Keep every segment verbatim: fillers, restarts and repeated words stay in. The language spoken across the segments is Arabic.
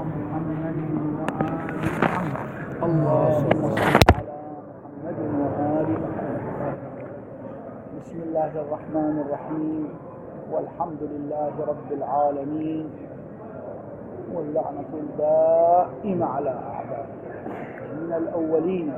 محمد وآل محمد. اللهم صل على محمد وآل محمد. بسم الله الرحمن الرحيم، والحمد لله رب العالمين، واللعنة الدائمة على أعدائه من الأولين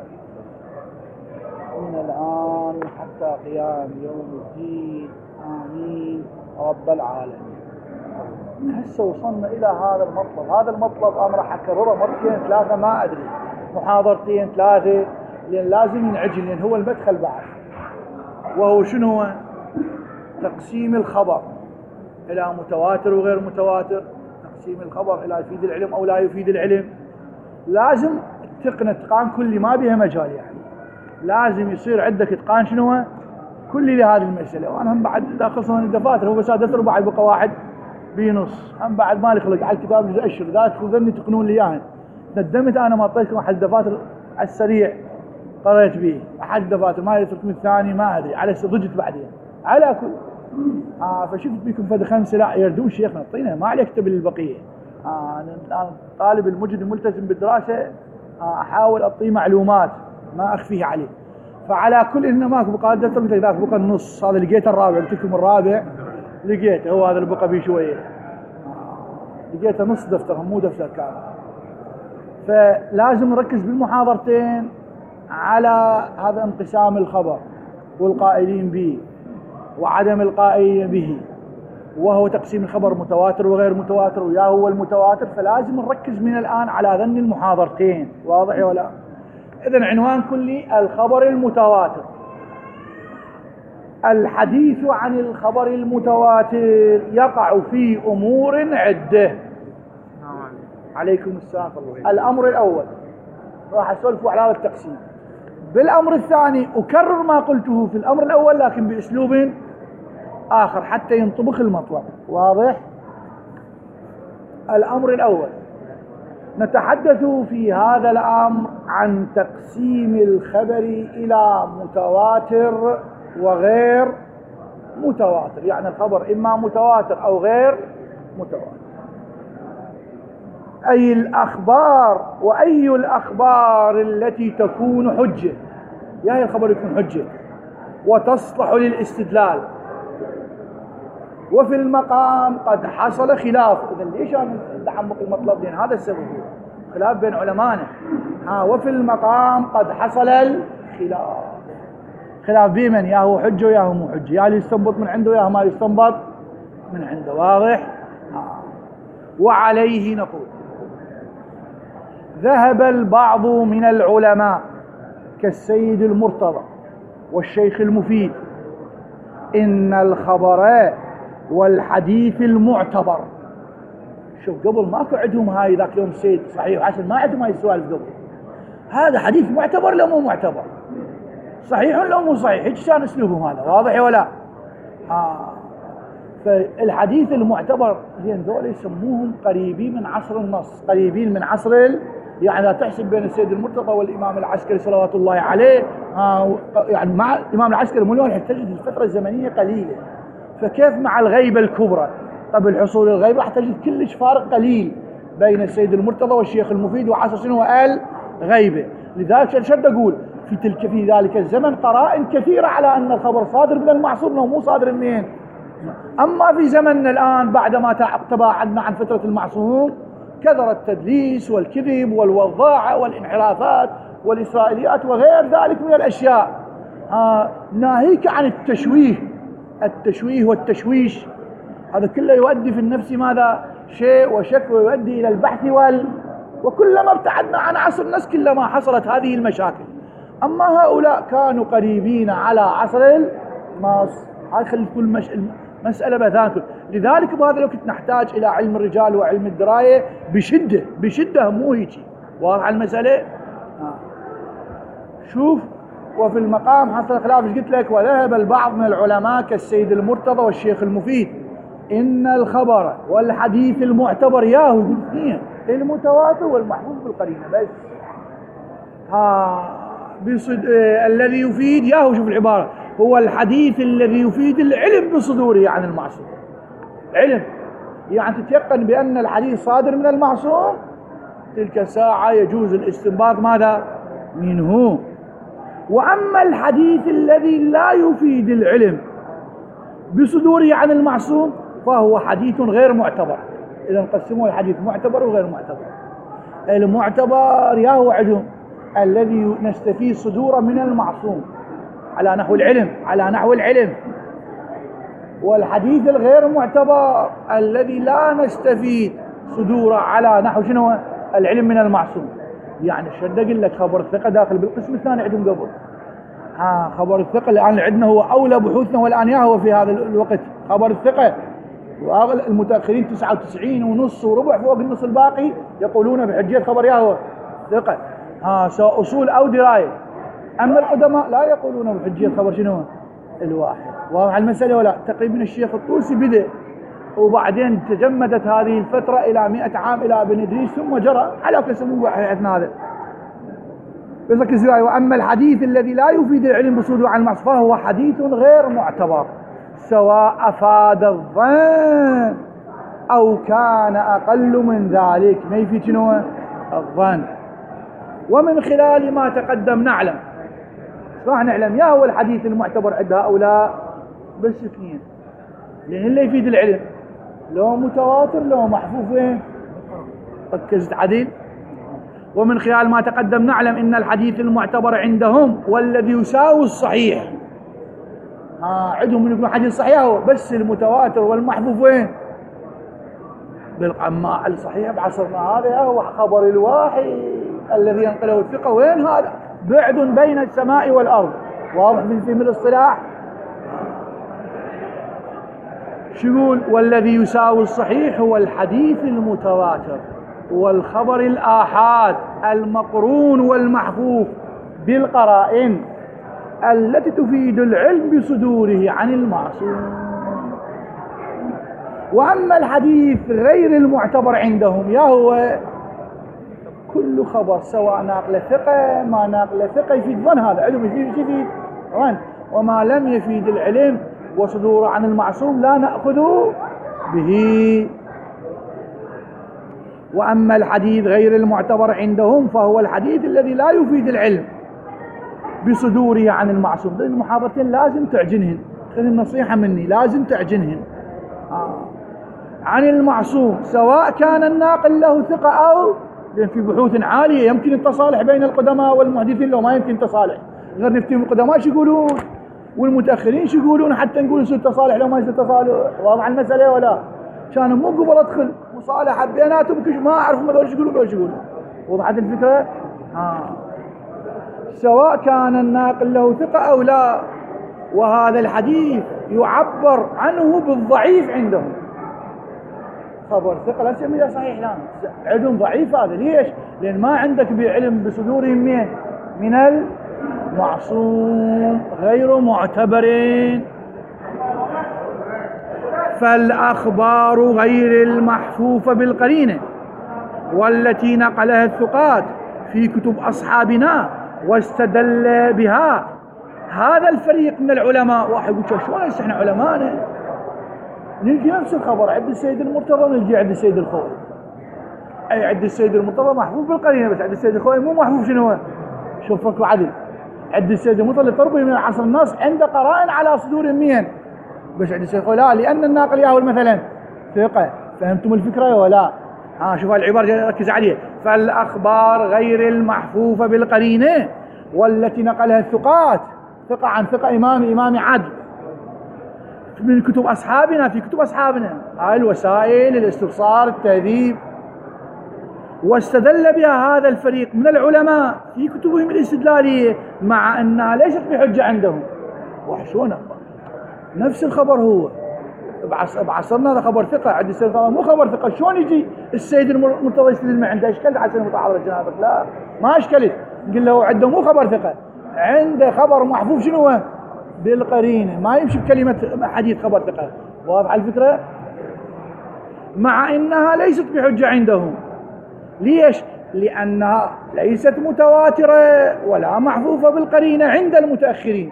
من الآن حتى قيام يوم الدين، آمين رب العالمين. هسه وصلنا إلى هذا المطلب. هذا المطلب أنا راح أكرره مرتين ثلاثة، ما أدري، محاضرتين ثلاثة، لأن لازم ينعجل، لأن هو المدخل بعد، وهو شنو هو؟ تقسيم الخبر إلى متواتر وغير متواتر، تقسيم الخبر إلى يفيد العلم أو لا يفيد العلم. لازم تقن اتقان كلي، ما بها مجال، يعني لازم يصير عندك اتقان شنو هو كلي لهذه المسألة. وأنا هم بعد داخل صنع الدفاتر، هو بس دفتر وبعد بقى واحد بنص، هم بعد مالي خلق على الكتاب جزء أشهر ذاك خذني تقنون لي إياهن. ندمت أنا ما أعطيتكم أحد الدفاتر على السريع قريت به، أحد الدفاتر ما يتركم الثاني ما أدري، على ضجت بعدين على كل آه فشفت بكم فد خمسة لا يردون شيخنا اعطينا، ما عليك اكتب للبقية. آه أنا طالب المجد الملتزم بالدراسة، آه أحاول أعطيه معلومات ما أخفيه عليه. فعلى كل إنه ماكو بقى دفتر مثل ذاك بقى النص، هذا لقيت الرابع، قلت لكم الرابع لقيته، هو هذا اللي بقى بيه شوية، آه لقيته نص دفتر مو دفتر كامل. فلازم نركز بالمحاضرتين على هذا انقسام الخبر والقائلين به وعدم القائلين به، وهو تقسيم الخبر متواتر وغير متواتر، ويا هو المتواتر. فلازم نركز من الآن على ذن المحاضرتين، واضح ولا؟ إذن عنوان كلي الخبر المتواتر. الحديث عن الخبر المتواتر يقع في أمور عدة. عليكم السلام. الأمر الأول راح أسولف على هذا التقسيم. بالأمر الثاني أكرر ما قلته في الأمر الأول لكن بأسلوب آخر حتى ينطبخ المطلب، واضح؟ الأمر الأول نتحدث في هذا الأمر عن تقسيم الخبر إلى متواتر وغير متواتر، يعني الخبر إما متواتر أو غير متواتر. أي الأخبار، وأي الأخبار التي تكون حجة، يا هي الخبر يكون حجة وتصلح للاستدلال. وفي المقام قد حصل خلاف. إذن ليش أنا أتعمق المطلب؟ لأن هذا السبب، خلاف بين علمائنا. ها وفي المقام قد حصل الخلاف، خلاف بمن؟ يا هو حجة ويا هو مو حجة، يا اللي يستنبط من عنده ويا ما يستنبط من عنده، واضح؟ ها. وعليه نقول ذهب البعض من العلماء كالسيد المرتضى والشيخ المفيد إن الخبر والحديث المعتبر. شوف قبل ماكو عندهم هاي ذاك يوم السيد صحيح وحسن، ما عندهم هاي السوالف قبل. هذا حديث معتبر لو مو معتبر، صحيح لو مو صحيح، هيك كان اسلوبهم هذا، واضح ولا؟ آه. فالحديث المعتبر لين ذول يسموهم قريبين من عصر النص، قريبين من عصر ال... يعني لا تحسب بين السيد المرتضى والإمام العسكري صلوات الله عليه، آه يعني مع الإمام العسكري مليون تجد الفترة الزمنية قليلة، فكيف مع الغيبة الكبرى؟ قبل حصول الغيبة راح تجد كلش فارق قليل بين السيد المرتضى والشيخ المفيد وعصر شنو قال غيبة. لذلك شد أقول في تلك في ذلك الزمن قرائن كثيرة على أن الخبر صادر من المعصوم ومو صادر منين. أما في زمننا الآن بعدما تباعدنا عن فترة المعصوم كثر التدليس والكذب والوضاعة والانحرافات والإسرائيليات وغير ذلك من الأشياء، آه ناهيك عن التشويه التشويه والتشويش. هذا كله يؤدي في النفس ماذا؟ شيء وشك، ويؤدي إلى البحث وال... وكلما ابتعدنا عن عصر الناس كلما حصلت هذه المشاكل. أما هؤلاء كانوا قريبين على عصر النص، هاي خلي كل مش... مسألة بذاكر. لذلك بهذا الوقت نحتاج إلى علم الرجال وعلم الدراية بشدة بشدة، مو هيك، واضح المسألة؟ آه. شوف، وفي المقام حصل خلاف، قلت لك وذهب البعض من العلماء كالسيد المرتضى والشيخ المفيد إن الخبر والحديث المعتبر ياهو الاثنين، المتواتر والمحفوظ بالقرينة بس. ها بصد... آه الذي يفيد ياهو، شوف العبارة، هو الحديث الذي يفيد العلم بصدوره عن المعصوم. علم يعني تتيقن بأن الحديث صادر من المعصوم تلك الساعة يجوز الاستنباط ماذا منه. وأما الحديث الذي لا يفيد العلم بصدوره عن المعصوم فهو حديث غير معتبر. إذا نقسمه الحديث معتبر وغير معتبر. المعتبر يا هو عندهم الذي نستفيد صدوره من المعصوم على نحو العلم على نحو العلم والحديث الغير معتبر الذي لا نستفيد صدوره على نحو شنو العلم من المعصوم. يعني شد اقول لك خبر الثقة داخل بالقسم الثاني عندهم قبل. ها خبر الثقة الآن عندنا هو أولى بحوثنا والآن يا هو في هذا الوقت خبر الثقة. المتأخرين تسعة وتسعين ونص وربع فوق النص الباقي يقولون بحجية خبر يا هو ثقة. ها سواء أصول أو دراية. أما القدماء لا يقولون بحجية خبر شنو الواحد. واضح المسألة ولا؟ تقريبا الشيخ الطوسي بدأ وبعدين تجمدت هذه الفترة إلى مئة عام إلى ابن إدريس ثم جرى على كسمه حياتنا هذا. بس ركز معي. وأما الحديث الذي لا يفيد العلم بصدوره عن المعصوم فهو حديث غير معتبر سواء أفاد الظن أو كان أقل من ذلك. ما يفيد شنو الظن. ومن خلال ما تقدم نعلم راح نعلم يا هو الحديث المعتبر عند هؤلاء بس اثنين لأن اللي يفيد العلم لو متواتر لو محفوف وين. ركزت عديل. ومن خلال ما تقدم نعلم إن الحديث المعتبر عندهم والذي يساوي الصحيح. ها عندهم من يكون حديث صحيح هو بس المتواتر والمحفوف وين بالقماء الصحيح بعصرنا هذا هو خبر الواحد الذي ينقله الثقة. وين هذا بعد بين السماء والأرض. واضح من فهم الاصطلاح. شو يقول والذي يساوي الصحيح هو الحديث المتواتر والخبر الآحاد المقرون والمحفوف بالقرائن التي تفيد العلم بصدوره عن المعصوم. وأما الحديث غير المعتبر عندهم يا هو كل خبر سواء ناقل ثقة ما ناقل ثقة يفيد ظن. هذا علم يفيد يفيد ظن. وما لم يفيد العلم وصدوره عن المعصوم لا نأخذ به. وأما الحديث غير المعتبر عندهم فهو الحديث الذي لا يفيد العلم بصدوره عن المعصوم. المحاضرتين لازم تعجنهن. خذ النصيحة مني لازم تعجنهن. آه. عن المعصوم سواء كان الناقل له ثقة أو لأن في بحوث عالية يمكن التصالح بين القدماء والمحدثين لو ما يمكن تصالح غير نفتي القدماء شو يقولون والمتأخرين شو يقولون حتى نقول يصير تصالح لو ما يصير تصالح. واضح المسألة ولا؟ كان مو قبل أدخل مصالحة بيناتهم ما أعرف ما ذول شو يقولون ذول شو يقولون. وضحت الفكرة؟ ها سواء كان الناقل له ثقة أو لا. وهذا الحديث يعبر عنه بالضعيف عندهم. خبر ثقة لا تسميه صحيح الآن عندهم ضعيف. هذا ليش؟ لأن ما عندك بعلم بصدورهم من من المعصوم غير معتبرين. فالأخبار غير المحفوفة بالقرينة والتي نقلها الثقات في كتب أصحابنا واستدل بها هذا الفريق من العلماء. واحد يقول شلون احنا علماءنا نلقي نفس الخبر عند السيد المرتضى نلقي عند السيد الخوئي. اي عند السيد المرتضى محفوف بالقرينه بس عند السيد الخوئي مو محفوف. شنو شوف فرق عدل. عند السيد المرتضى طربي من عصر النص عنده قرائن على صدور مين بس عند السيد الخوئي لا لان الناقل ياهو مثلا ثقه. فهمتم الفكره ولا؟ ها شوف العباره ركز عليه. فالاخبار غير المحفوفه بالقرينه والتي نقلها الثقات ثقه عن ثقه امام امام عدل من كتب أصحابنا في كتب أصحابنا هاي الوسائل الاستبصار التهذيب. واستدل بها هذا الفريق من العلماء في كتبهم الاستدلالية مع أنها ليست بحجة عندهم. وحشونا نفس الخبر هو بعصرنا هذا خبر ثقة عند السيد مو خبر ثقة. شلون يجي السيد المرتضى يستدل ما عنده اشكال على سنة متعارضة جنابك؟ لا ما اشكلت. نقول له عنده مو خبر ثقة عنده خبر محفوف شنو بالقرينة ما يمشي بكلمة حديث خبر ثقة. واضح الفكرة؟ مع انها ليست بحجة عندهم. ليش؟ لانها ليست متواترة ولا محفوفة بالقرينة عند المتأخرين.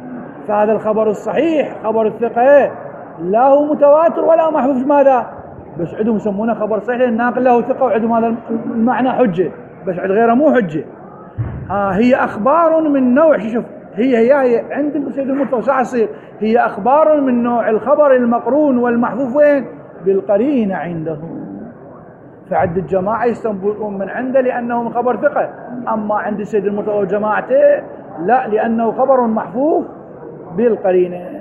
فهذا الخبر الصحيح خبر الثقة لا هو متواتر ولا محفوف ماذا بس عندهم يسمونه خبر صحيح لأن الناقل له ثقة وعندهم هذا المعنى حجة، بس عند غيره مو حجة. آه هي أخبار من نوع، شوف هي هي, هي عند السيد المرتضى شو يصير؟ هي أخبار من نوع الخبر المقرون والمحفوف وين؟ بالقرينة عندهم. فعند الجماعة يستنبطون من عنده لأنه من خبر ثقة، أما عند السيد المرتضى وجماعته لا، لأنه خبر محفوف بالقرينة.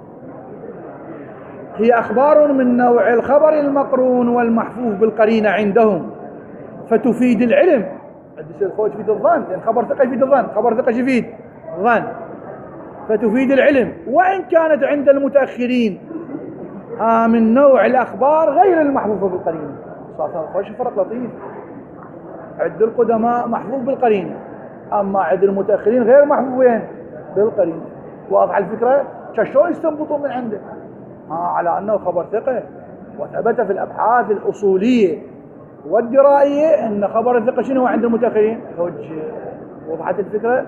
هي أخبار من نوع الخبر المقرون والمحفوف بالقرينة عندهم فتفيد العلم. عند السيد الخوي تفيد الظن، لأن خبر ثقة يفيد الظن، خبر ثقة يفيد ظن، فتفيد العلم. وإن كانت عند المتأخرين آه من نوع الأخبار غير المحفوفة بالقرينة. صار خوش فرق لطيف، عند القدماء محفوظ بالقرينة، أما عند المتأخرين غير محفوظ وين؟ بالقرينة. واضح الفكرة؟ شلون يستنبطون من عنده؟ آه على أنه خبر ثقة، وثبت في الأبحاث الأصولية والدرائية أن خبر الثقة شنو عند المتأخرين؟ حجة. وضحت الفكرة؟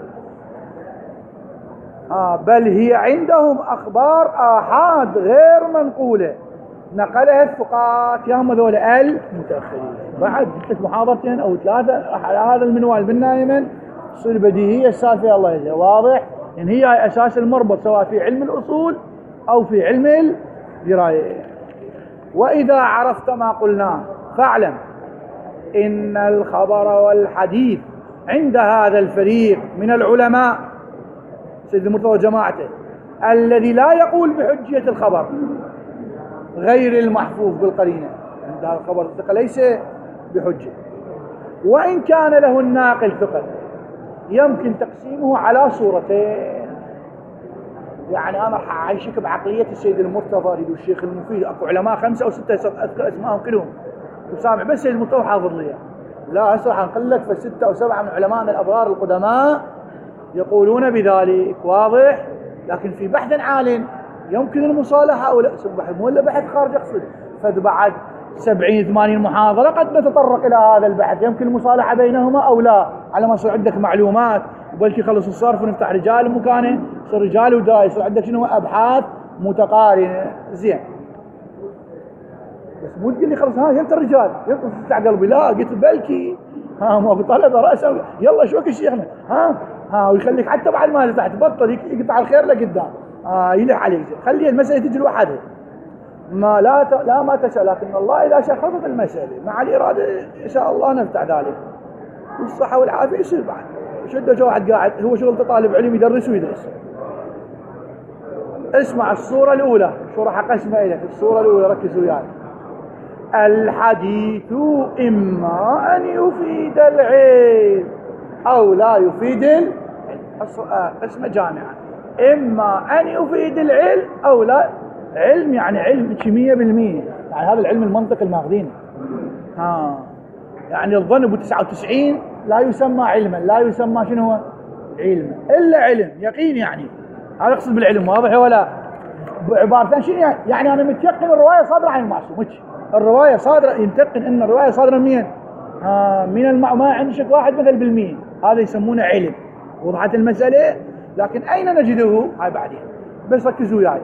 آه بل هي عندهم أخبار آحاد غير منقولة نقلها الثقات، يا هم ذول المتأخرين. بعد ثلاث محاضرتين أو ثلاثة على هذا المنوال بالنايمن تصير بديهية السالفة. الله يجزيه. واضح؟ يعني هي أساس المربط سواء في علم الأصول أو في علم الدراية. وإذا عرفت ما قلناه فاعلم إن الخبر والحديث عند هذا الفريق من العلماء سيد المرتضى وجماعته الذي لا يقول بحجية الخبر غير المحفوظ بالقرينة، عند هذا الخبر الثقة ليس بحجة، وإن كان له الناقل ثقة يمكن تقسيمه على صورتين. يعني أنا راح أعيشك بعقلية السيد المرتضى والشيخ المفيد. أكو علماء خمسة أو ستة أذكر اسمائهم كلهم وسامع، بس السيد المرتضى حافظ لي. لا هسه راح نقول لك فستة أو سبعة من علمائنا الأبرار القدماء يقولون بذلك. واضح؟ لكن في بحث عال يمكن المصالحة أو لا، بحث مو إلا بحث خارج أقصد، فبعد سبعين ثمانين محاضرة قد نتطرق إلى هذا البحث، يمكن المصالحة بينهما أو لا، على ما يصير عندك معلومات وبلكي خلص الصرف ونفتح رجال مكانه يصير رجال ودراية، يصير عندك شنو أبحاث متقارنة. زين، بس مو تقول لي خلص ها يمتى الرجال يمتى تفتح قلبي، لا قلت بلكي ها ما طلبه رأسه يلا شو وقت شيخنا ها ها ويخليك حتى بعد ما تفتح تبطل يقطع الخير لقدام آه يلح عليك. خلي المسألة تجي لوحدها، ما لا ت... لا ما تسأل، لكن الله إذا شخصت المسألة مع الإرادة إن شاء الله نفتح ذلك والصحة والعافية يصير. بعد شده جو واحد قاعد هو شغلته طالب علم يدرس ويدرس. اسمع الصورة الأولى شو راح أقسمها لك. الصورة الأولى ركزوا وياي. الحديث إما أن يفيد العلم أو لا يفيد العلم. اسمه جامعة، إما أن يفيد العلم أو لا. علم يعني علم مية بالمية، يعني هذا العلم المنطق الماخذينه. ها يعني الظن ابو تسعة وتسعين لا يسمى علما، لا يسمى شنو هو علم الا علم يقين. يعني هذا يقصد بالعلم. واضح ولا؟ بعبارتين شنو يعني؟ يعني انا متيقن الروايه صادره عن المعصوم، الروايه صادره، يمتقن ان الروايه صادره من مين؟ آه من المع... ما عندي شك واحد مثل بالمية، هذا يسمونه علم. وضحت المساله؟ لكن اين نجده؟ هاي بعدين، بس ركزوا وياي.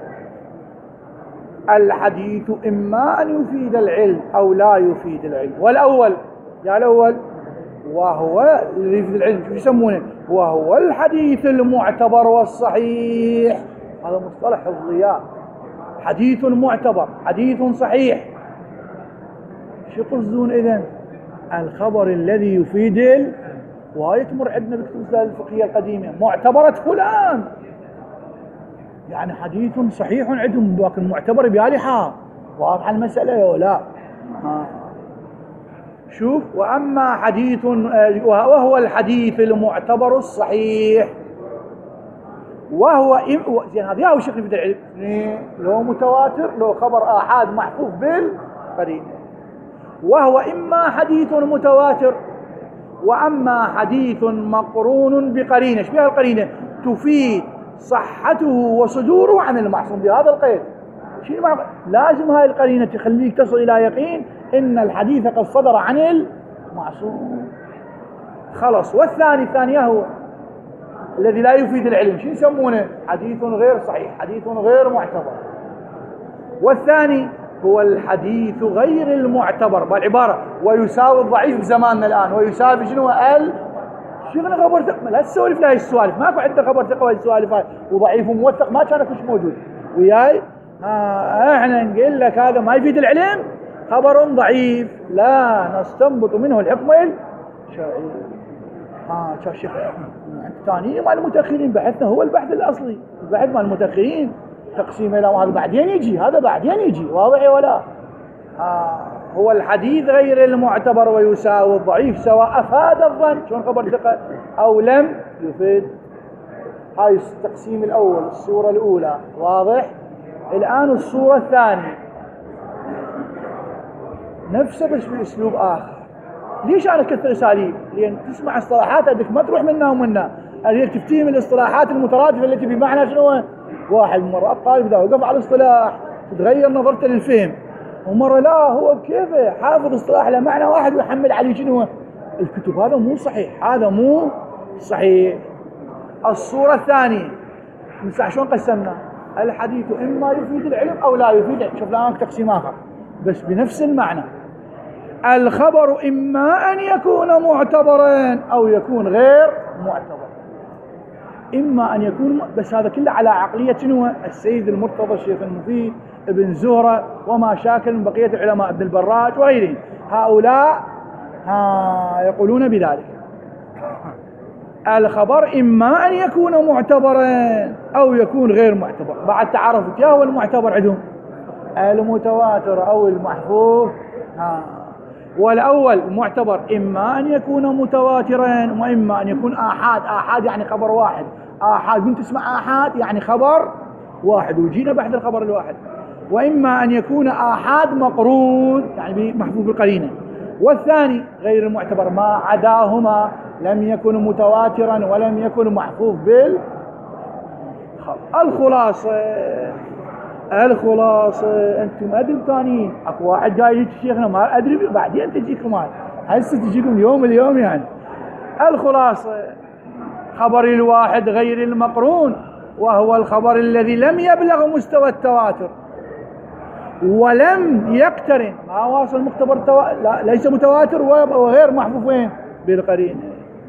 الحديث إما أن يفيد العلم أو لا يفيد العلم. والأول يا الأول وهو اللي يفيد العلم شو يسمونه؟ وهو الحديث المعتبر والصحيح. هذا مصطلح الضياء. حديث معتبر، حديث صحيح. شو يقصدون إذن؟ الخبر الذي يفيد، وهي تمر عندنا بكتب الفقهية القديمة، معتبرة فلان، يعني حديث صحيح عندهم لكن معتبر بيالحة. واضحة المسألة ولا لا؟ آه. شوف، وأما حديث وهو الحديث المعتبر الصحيح وهو إم... زين هذا ياهو شكل في العلم لو متواتر لو خبر آحاد محفوظ بالقرينة. وهو إما حديث متواتر وأما حديث مقرون بقرينة. ايش بها القرينة؟ تفيد صحته وصدوره عن المعصوم بهذا القيد. شيء مع... لازم هاي القرينة تخليك تصل إلى يقين إن الحديث قد صدر عن المعصوم. خلص. والثاني الثانية هو الذي لا يفيد العلم، شو يسمونه؟ حديث غير صحيح، حديث غير معتبر. والثاني هو الحديث غير المعتبر بالعبارة ويساوي الضعيف بزماننا الآن ويساوي شنو ال شيخنا خبر ثقة. لا تسولف لهي السوالف، ماكو عندنا خبر ثقة وهي السوالف هاي وضعيف وموثق ما كان كلش موجود وياي. آه احنا نقول لك هذا ما يفيد العلم، خبر ضعيف لا نستنبط منه الحكم الشرعي. اه شوف شيخ الثاني مال المتاخرين بحثنا هو البحث الاصلي، البحث مال المتاخرين تقسيم الى هذا بعدين يجي، هذا بعدين يجي واضح ولا؟ آه هو الحديث غير المعتبر ويساوي الضعيف سواء افاد الظن شلون خبر ثقه او لم يفيد. هاي التقسيم الاول الصوره الاولى واضح. الان الصوره الثانيه نفسه بس باسلوب اخر. ليش انا كثر اساليب؟ لان تسمع اصطلاحات هذيك ما تروح منا ومنا، هذيك تفتهم الاصطلاحات المترادفه التي بمعنى شنو؟ واحد مرات طالب اذا وقف على الاصطلاح تتغير نظرته للفهم، ومره لا هو بكيفه حافظ اصطلاح له معنى واحد ويحمل عليه شنو؟ الكتب. هذا مو صحيح، هذا مو صحيح. الصوره الثانيه نسمع شلون قسمنا الحديث اما يفيد العلم او لا يفيد العلم. شوف الان تقسيم اخر بس بنفس المعنى. الخبر إما أن يكون معتبرا أو يكون غير معتبر. إما أن يكون، بس هذا كله على عقلية شنو؟ السيد المرتضى الشيخ المفيد ابن زهرة وما شاكل من بقية العلماء ابن البراج وغيرهم، هؤلاء ها يقولون بذلك. الخبر إما أن يكون معتبرا أو يكون غير معتبر. بعد تعرفت يا هو المعتبر عندهم المتواتر أو المحفوظ. ها والأول معتبر إما أن يكون متواترا وإما أن يكون آحاد. آحاد يعني خبر واحد، آحاد من تسمع آحاد يعني خبر واحد وجينا بحث الخبر الواحد. وإما أن يكون آحاد مقرون يعني محفوظ بالقرينة. والثاني غير المعتبر ما عداهما لم يكن متواترا ولم يكن محفوظ بالخبر. الخلاصة الخلاصة أنتم أدري ثانيين أكو واحد جاي يجي شيخنا ما أدري بعدين تجيكم هاي هسه تجيكم اليوم اليوم يعني. الخلاصة خبر الواحد غير المقرون وهو الخبر الذي لم يبلغ مستوى التواتر ولم يقترن ما واصل مختبر تو... لا ليس متواتر وغير محفوظ وين بالقرينة.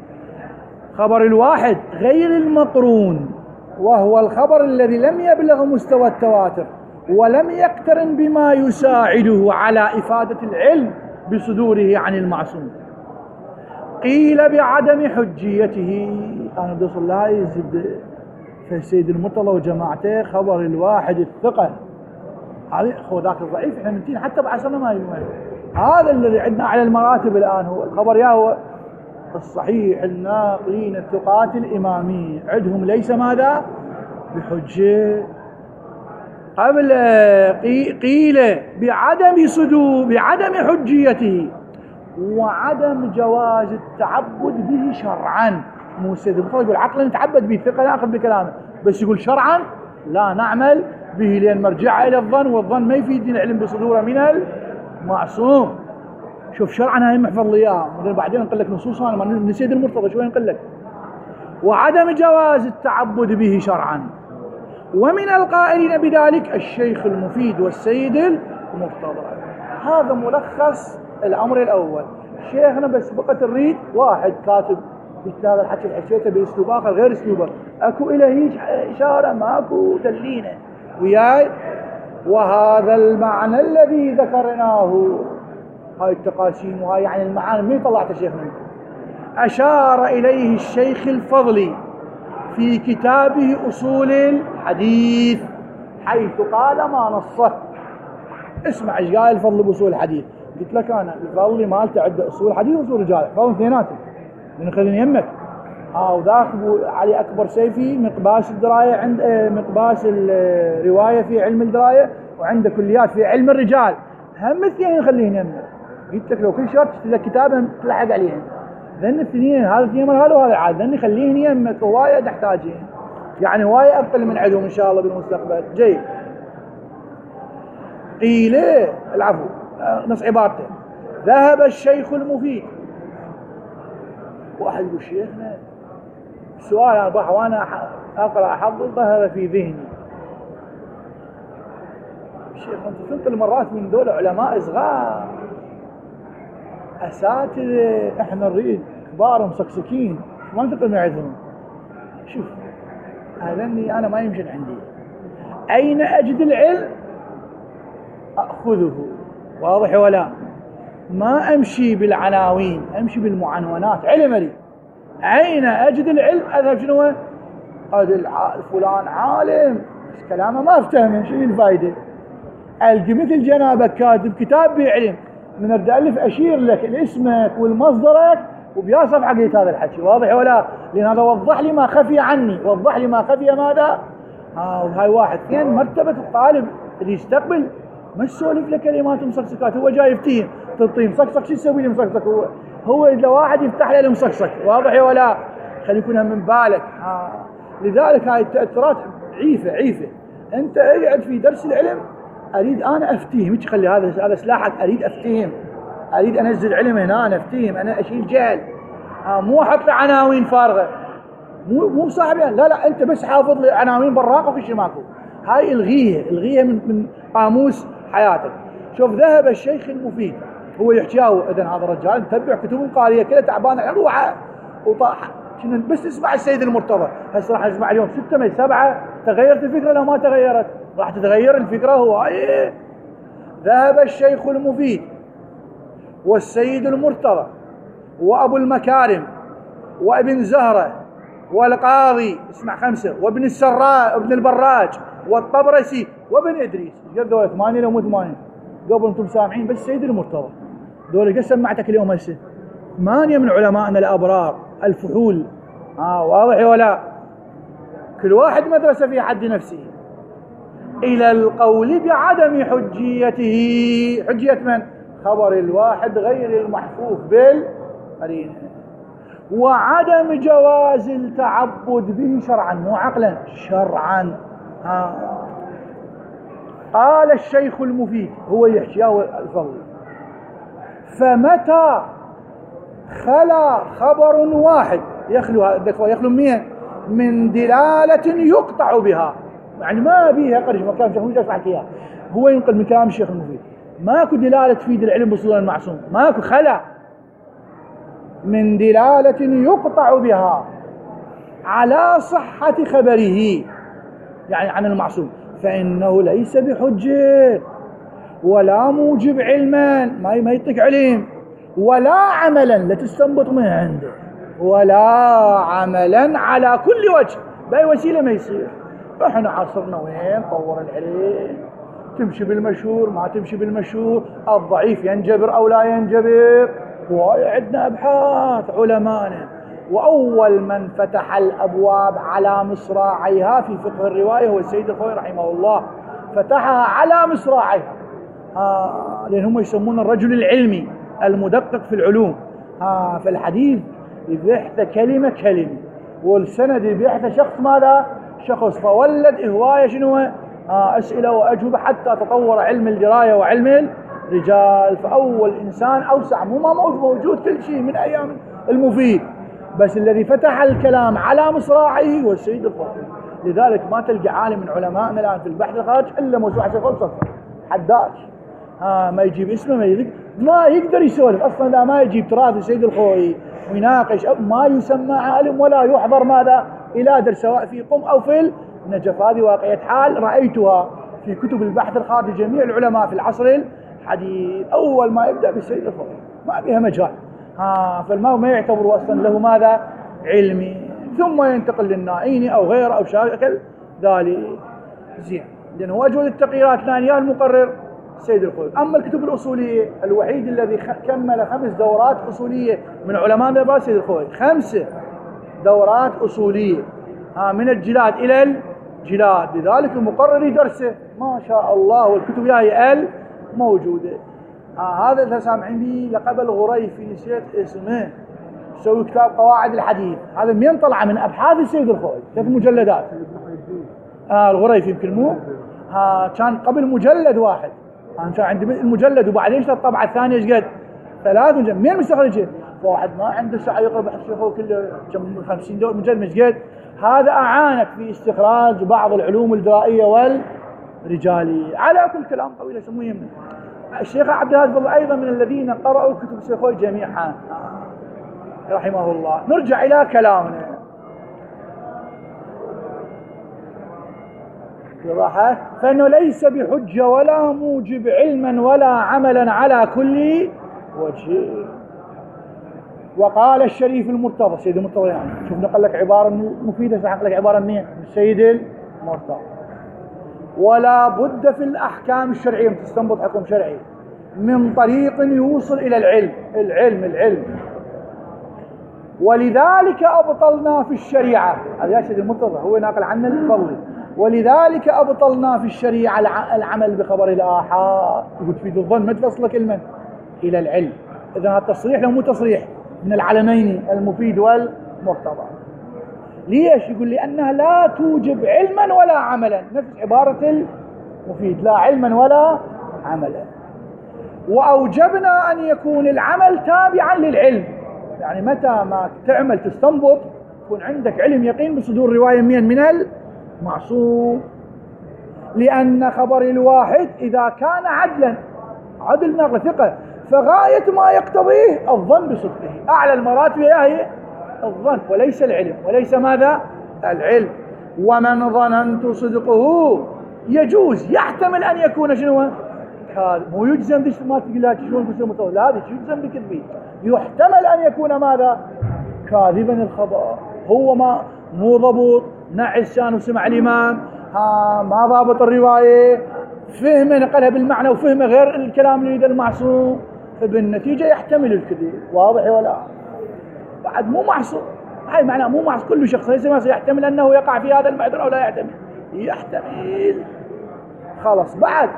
خبر الواحد غير المقرون وهو الخبر الذي لم يبلغ مستوى التواتر ولم يقترن بما يساعده على إفادة العلم بصدوره عن المعصوم. قيل بعدم حجيته. أنا بدي أوصل لها يزيد في السيد المرتضى وجماعته خبر الواحد الثقة. هذا هو ذاك الضعيف احنا منتين حتى بعصرنا ما يمكن. هذا الذي عندنا على المراتب الآن هو الخبر يا هو الصحيح الناقلين الثقات الإمامية عندهم ليس ماذا بحجة. قبل قيل بعدم صدور بعدم حجيته وعدم جواز التعبد به شرعا. مو السيد المرتضى يقول عقلا نتعبد به ثقة ناخذ بكلامه، بس يقول شرعا لا نعمل به لأن مرجع إلى الظن والظن ما يفيد العلم بصدوره من المعصوم. شوف شرعا هاي محفظ لي اياها بعدين نقول لك نصوصها انا من السيد المرتضى شوي نقول لك. وعدم جواز التعبد به شرعا. ومن القائلين بذلك الشيخ المفيد والسيد المرتضى. هذا ملخص الامر الاول. شيخنا بس بقت الريد واحد كاتب هذا الحكي حكيته باسلوب اخر غير اسلوبه، اكو الى هيك اشاره ماكو دلينه وياي. وهذا المعنى الذي ذكرناه هاي التقاسيم وهاي يعني المعاني مين طلعت الشيخ منه أشار إليه الشيخ الفضلي في كتابه أصول الحديث حيث قال ما نصه. اسمع ايش قال الفضل بأصول الحديث. قلت لك أنا الفضلي مالته عنده أصول حديث وأصول رجال فضل اثنيناتهم من خليني يمك. ها وذاك علي أكبر سيفي مقباس الدراية عند مقباس الرواية في علم الدراية وعنده كليات في علم الرجال هم اثنين نخليهن يمك. قلت لك لو كل شهر تشتري لك كتاب تلحق عليهم ذن الاثنين هذا الاثنين من هذا وهذا عاد ذن خليهن يمك هواية تحتاجين يعني هواية أقل من عندهم إن شاء الله بالمستقبل. جيد. قيل العفو نص عبارته ذهب الشيخ المفيد. واحد يقول شيخنا السؤال أنا بح وأنا أقرأ أحضر ظهر في ذهني شيخ انت تنقل مرات من دول علماء صغار اساتذه، احنا نريد كبار مسكسكين ما ننتقل من عندهم. شوف هذني انا ما يمشي عندي، اين اجد العلم اخذه، واضح ولا؟ ما امشي بالعناوين، امشي بالمعنونات. علم لي اين اجد العلم اذهب شنو هذا فلان عالم بس كلامه ما افتهمه، شنو الفائده؟ القي مثل جنابك كاتب كتاب بعلم من اريد الف اشير لك اسمك والمصدرك وبيا صفحه قلت هذا الحكي، واضح ولا؟ لان هذا وضح لي ما خفي عني، وضح لي ما خفي ماذا؟ ها وهاي واحد. اثنين مرتبه الطالب اللي يستقبل ما تسولف له كلمات مصقصقات، هو جاي يفتهم تطيم مصقصق شو يسوي لي مصقصق؟ هو هو اذا واحد يفتح له المصقصق، واضح ولا؟ خلي يكونها من بالك. ها لذلك هاي التاثيرات عيفه عيفه. انت اقعد في درس العلم اريد انا افتهم، مش خلي هذا هذا سلاحك، اريد افتهم، اريد انزل علم هنا، انا افتهم، انا اشيل جهل. ها مو احط عناوين فارغه، مو مو صاحب لا لا انت بس حافظ لي عناوين براقه وفي شيء ماكو. هاي الغيها الغيها من من قاموس حياتك. شوف ذهب الشيخ المفيد هو يحكيها، اذا هذا الرجال متبع كتب قاريه كلها تعبانه على روحه وطاح. كنا بس اسمع السيد المرتضى، هسه راح نسمع اليوم ستة من سبعة. تغيرت الفكره لو ما تغيرت؟ راح تتغير الفكره. هو ايه ذهب الشيخ المفيد والسيد المرتضى وابو المكارم وابن زهره والقاضي، اسمع خمسه، وابن السراء وابن البراج والطبرسي وابن ادريس. ايش قد دول؟ ثمانيه لو مو ثمانيه؟ قبل انتم سامعين بس السيد المرتضى دول قد سمعتك اليوم هسه؟ ثمانيه من علمائنا الابرار الفحول. ها واضح ولا؟ كل واحد مدرسه في حد نفسه. الى القول بعدم حجيته، حجيه من؟ خبر الواحد غير المحفوف بالقرينه، وعدم جواز التعبد به شرعا، مو عقلا، شرعا. ها قال الشيخ المفيد هو يحكيه الفضل: فمتى خلا خبر واحد يخلو يخلو مين؟ من دلالة يقطع بها، يعني ما بيها قرش مكان الشيخ المفيد اشرح اياه، هو ينقل من كلام الشيخ المفيد. ماكو دلالة تفيد العلم بصدور المعصوم، ماكو خلا من دلالة يقطع بها على صحة خبره يعني عن المعصوم، فإنه ليس بحجة ولا موجب علما، ما ما يعطيك علم، ولا عملا لا تستنبط من عنده، ولا عملا على كل وجه، بأي وسيلة ما يصير. احنا عصرنا وين طور العلم، تمشي بالمشهور ما تمشي بالمشهور، الضعيف ينجبر أو لا ينجبر. وعندنا أبحاث علماءنا، وأول من فتح الأبواب على مصراعيها في فقه الرواية هو السيد الخوئي رحمه الله، فتحها على مصراعيها. آه لأن هم يسمون الرجل العلمي المدقق في العلوم. آه فالحديث يبحث كلمة كلمة، والسند يبحث شخص ماذا؟ شخص. فولد هواية شنو؟ آه أسئلة وأجوبة حتى تطور علم الدراية وعلم الرجال. فأول إنسان أوسع، مو ما موجود كل شيء من أيام المفيد، بس الذي فتح الكلام على مصراعيه هو السيد الخوئي. لذلك ما تلقى عالم من علمائنا الآن في البحث الخارج إلا موسوعة شيخ الصفر حداش. ها ما يجيب اسمه، ما يذكر، ما يقدر يسولف اصلا. لا ما يجيب تراث السيد الخوئي ويناقش، ما يسمى عالم ولا يحضر ماذا الى درس، سواء في قم او في النجف. هذه واقعيه حال رايتها في كتب البحث الخارجي. جميع العلماء في العصر الحديث اول ما يبدا بالسيد الخوئي ما بها مجال. ها فالما ما يعتبروا اصلا له ماذا علمي، ثم ينتقل للنائيني او غيره او شاكل ذلك. زين، لانه وجه التقريرات الثانيه المقرر السيد الخوئي. أما الكتب الأصولية الوحيد الذي كمل خمس دورات أصولية من علماء السيد الخوئي، خمسة دورات أصولية ها من الجلاد إلى الجلاد. لذلك المقرر درسه ما شاء الله، والكتب هي موجودة. ها هذا اللي سامعين به لقب الغريفي، نسيت اسمه، يسوي كتاب قواعد الحديث. هذا من طلع من أبحاث السيد الخوئي، ثلاث مجلدات. آه الغريفي يمكن مو ها كان قبل مجلد واحد، أنا كان عندي المجلد وبعدين شفت الطبعة الثانية ايش قد؟ ثلاث مجلد. مين مستخرجه؟ فواحد ما عنده ساعة يقرأ بحث شيخه كله كم خمسين دور مجلد مش قد. هذا أعانك في استخراج بعض العلوم الدرائية رجالي على كل كلام طويل يسموه. الشيخ عبد الهادي فضل أيضا من الذين قرأوا كتب الشيخوي جميعا رحمه الله. نرجع إلى كلامنا. راحة فإنه ليس بحجة ولا موجب علما ولا عملا على كل وجه. وقال الشريف المرتضى سيد المرتضى، يعني شوف نقل لك عبارة مفيدة، سحق لك عبارة منين؟ السيد المرتضى. ولا بد في الأحكام الشرعية تستنبط حكم شرعي من طريق يوصل إلى العلم العلم العلم ولذلك أبطلنا في الشريعة. هذا يا سيد المرتضى هو ناقل عنا الفضل. ولذلك أبطلنا في الشريعة العمل بخبر الآحاد. يقول تفيد الظن ما تفصل كلمة إلى العلم. إذا هذا التصريح لو مو تصريح من العلمين المفيد والمرتضى. ليش؟ يقول لأنها لا توجب علما ولا عملا، نفس عبارة المفيد، لا علما ولا عملا. وأوجبنا أن يكون العمل تابعا للعلم، يعني متى ما تعمل تستنبط يكون عندك علم يقين بصدور رواية من من المعصوم. لأن خبر الواحد إذا كان عدلا عدل نقل ثقة فغاية ما يقتضيه الظن بصدقه، أعلى المراتب هي الظن وليس العلم، وليس ماذا؟ العلم. ومن ظننت صدقه يجوز يحتمل أن يكون شنو؟ كاذب. مو يجزم بش ما تقول لا شلون بس لا هذا يجزم بكذبه، يحتمل أن يكون ماذا؟ كاذبا الخبر. هو ما مو ضبط، نعس كان وسمع الإمام، ها ما ضابط الرواية، فهمه نقلها بالمعنى وفهمه غير الكلام اللي يريد المعصوم، فبالنتيجة يحتمل الكذب. واضح ولا؟ بعد مو معصوم، هاي معناه مو معصوم. كل شخص ليس ما يحتمل أنه يقع في هذا المعذر أو لا يحتمل، يحتمل. خلاص. بعد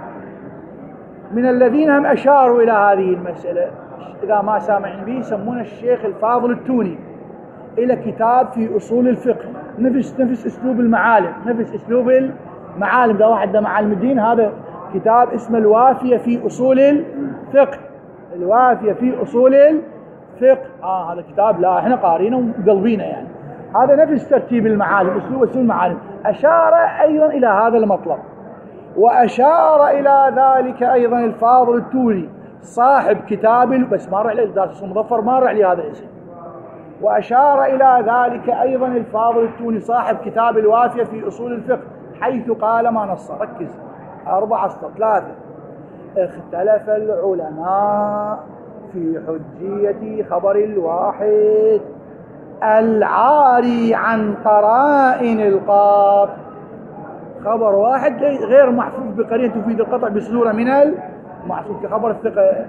من الذين هم أشاروا إلى هذه المسألة إذا ما سامعين به يسمون الشيخ الفاضل التوني، إلى كتاب في أصول الفقه، نفس نفس أسلوب المعالم، نفس أسلوب المعالم. ده واحد ده معالم الدين، هذا كتاب اسمه الوافية في أصول الفقه. الوافية في أصول الفقه. آه هذا كتاب لا إحنا قارينه وقلبينه، يعني هذا نفس ترتيب المعالم، أسلوب أسلوب المعالم. أشار أيضا إلى هذا المطلب. وأشار إلى ذلك أيضا الفاضل التوني صاحب كتاب، بس ما رأي الدارس المظفر ما رأي هذا الاسم. وأشار إلى ذلك أيضا الفاضل التوني صاحب كتاب الوافية في أصول الفقه، حيث قال ما نص. ركز، أربعة أسطر ثلاثة. اختلف العلماء في حجية خبر الواحد العاري عن قرائن القاطع. خبر واحد غير محفوظ بقرينة تفيد القطع بصدورة من المعصوم كخبر الثقة.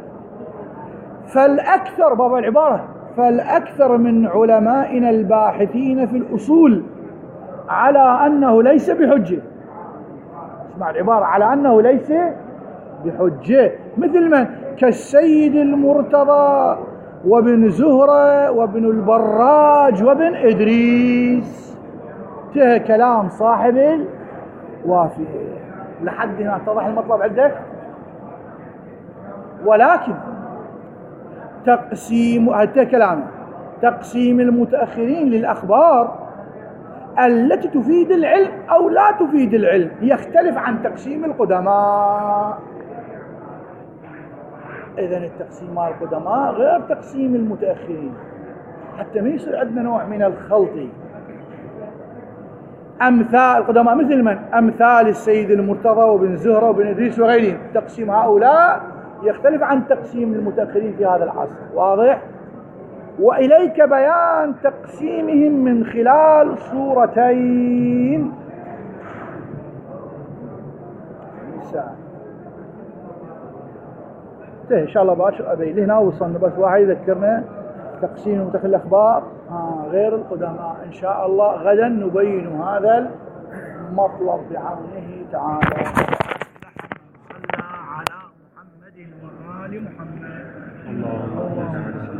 فالأكثر بابا العبارة فالأكثر من علمائنا الباحثين في الأصول على أنه ليس بحجة. اسمع العبارة، على أنه ليس بحجة، مثل من؟ كالسيد المرتضى وابن زهرة وابن البراج وابن إدريس. ده كلام صاحب الوافي. لحد هنا اتضح المطلب عندك؟ ولكن تقسيم هذا كلام تقسيم المتأخرين للأخبار التي تفيد العلم أو لا تفيد العلم يختلف عن تقسيم القدماء. إذن التقسيم مع القدماء غير تقسيم المتأخرين، حتى ما يصير عندنا نوع من الخلط. أمثال القدماء مثل من؟ أمثال السيد المرتضى وابن زهرة وابن إدريس وغيرهم، تقسيم هؤلاء يختلف عن تقسيم المتأخرين في هذا العصر. واضح؟ وإليك بيان تقسيمهم من خلال صورتين. إن شاء الله باشر أبي لهنا وصلنا، بس واحد يذكرنا تقسيم متأخر الأخبار آه غير القدماء. إن شاء الله غدا نبين هذا المطلب بعونه تعالى. صلى على محمد وآل محمد. اللهم